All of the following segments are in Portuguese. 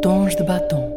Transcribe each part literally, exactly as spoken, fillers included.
Tons de Batom.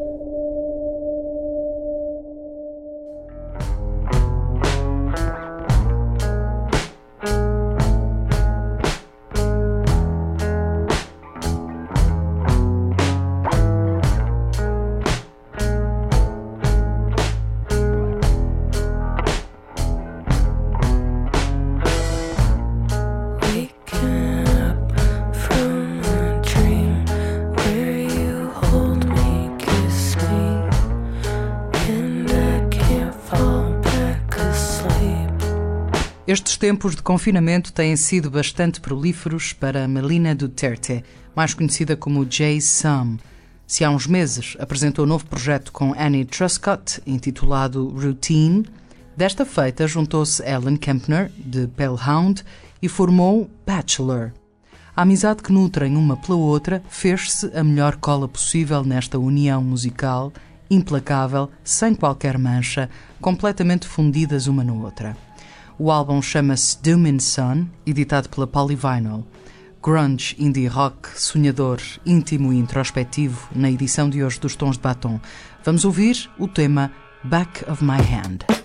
Estes tempos de confinamento têm sido bastante prolíferos para Melina Duterte, mais conhecida como Jay Some. Se há uns meses apresentou um novo projeto com Annie Truscott, intitulado Routine, desta feita juntou-se Ellen Kempner, de Palehound, e formou Bachelor. A amizade que nutrem uma pela outra fez-se a melhor cola possível nesta união musical, implacável, sem qualquer mancha, completamente fundidas uma na outra. O álbum chama-se Doom and Son, editado pela Polyvinyl. Grunge, indie rock, sonhador, íntimo e introspectivo, na edição de hoje dos Tons de Batom. Vamos ouvir o tema Back of My Hand.